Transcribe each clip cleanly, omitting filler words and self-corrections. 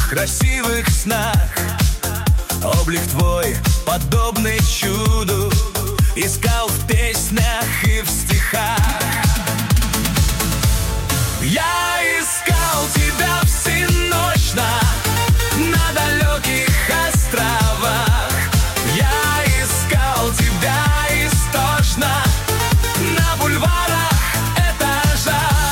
красивых снах. Облик твой, подобный чуду, искал в песнях и в стихах. Я искал тебя всеночно на далеких островах. Я искал тебя истошно на бульварах, этажах.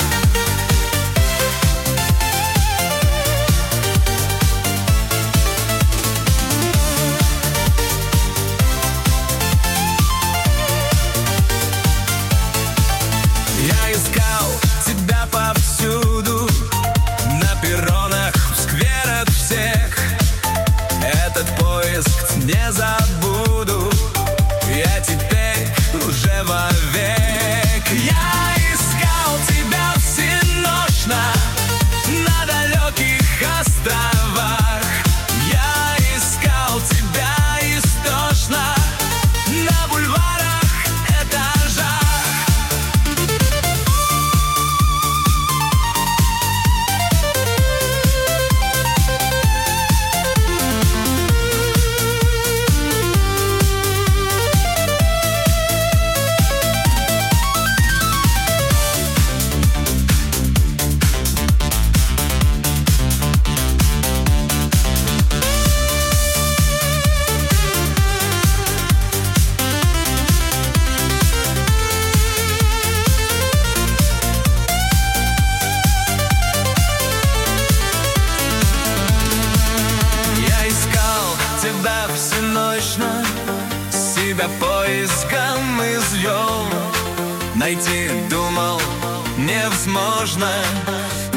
Я искал тебя повсюду, на перронах, в скверах всех. Этот поиск не забуду я теперь уже вовек. Я искал тебя всеночно на далеких островах. Я искал тебя истошно на бульварах, этажах. Тебя всеночно себя поиском извел. Найти думал невозможно,